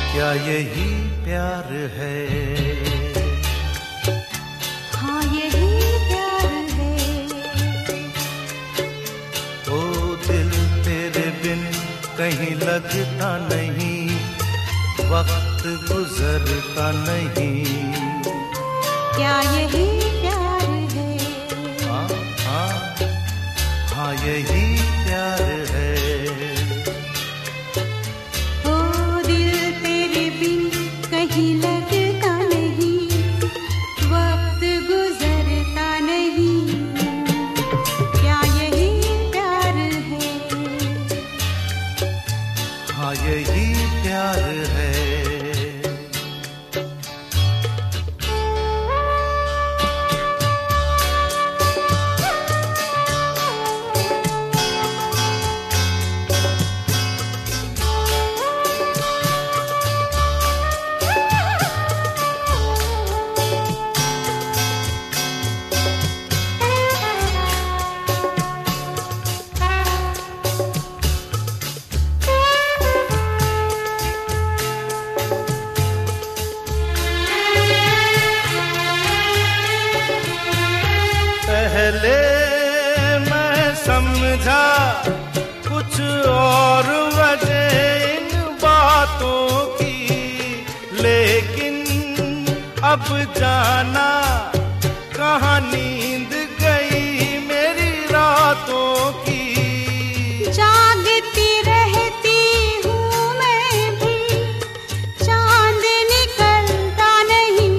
क्या यही प्यार है? हाँ यही प्यार है। ओ दिल तेरे बिन कहीं लगता नहीं, वक्त गुजरता नहीं। क्या यही प्यार है? हाँ हाँ हाँ यही प्यार है। ओ दिल तेरे बिन कहीं लगता नहीं, वक्त गुजरता नहीं। क्या यही प्यार है? हाँ यही प्यार है। पहले मैं समझा कुछ और वजह इन बातों की, लेकिन अब जाना कहाँ नींद गई मेरी रातों की। जागती रहती हूँ मैं भी, चांद निकलता नहीं।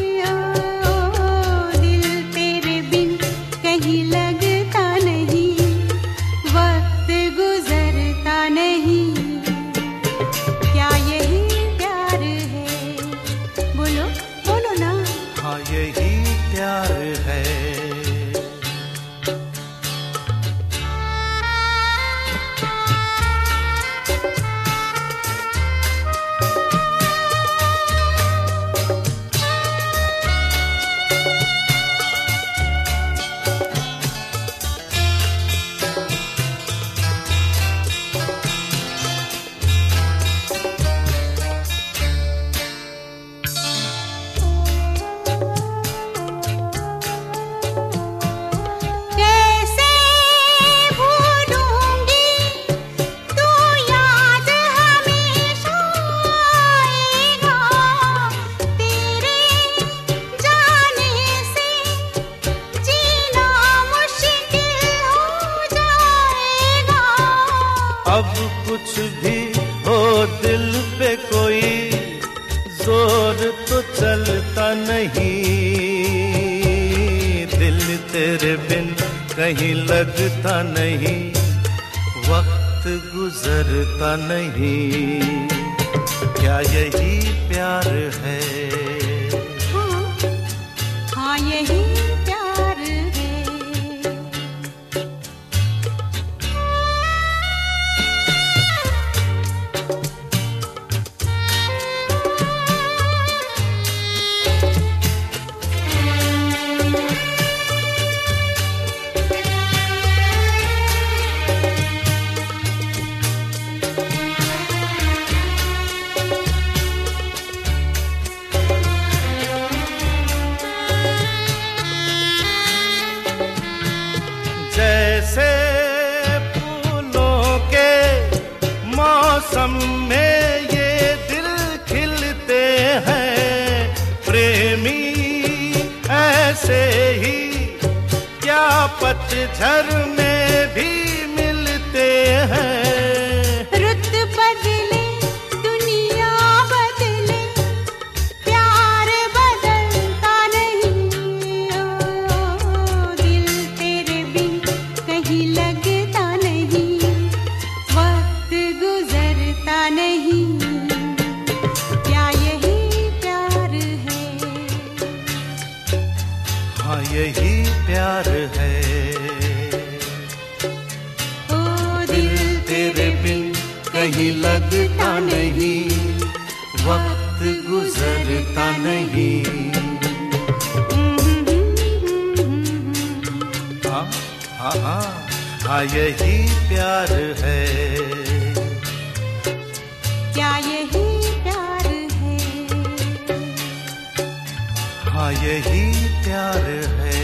ओ दिल तेरे बिन कहीं लगता नहीं, वक्त गुजरता नहीं। क्या यही प्यार है? बोलो बोलो ना। हाँ यही प्यार है। अब कुछ भी हो दिल पे कोई जोर तो चलता नहीं, दिल तेरे बिन कहीं लगता नहीं, वक्त गुजरता नहीं। क्या यही प्यार है? हाँ यही प्यार है। जैसे फूलों के मौसम में ये दिल खिलते हैं प्रेमी, ऐसे ही क्या पतझड़ में भी मिलते हैं। रुत बदले दुनिया बदले, प्यार बदलता नहीं। ओ दिल तेरे बिन कहीं लगता नहीं, वक्त गुजरता नहीं। क्या यही प्यार है? हाँ यही प्यार है। ओ दिल तेरे बिन कहीं लगता नहीं, वक्त गुजरता नहीं। हाँ हाँ हाँ हाँ यही प्यार है। क्या यही प्यार यही प्यार है।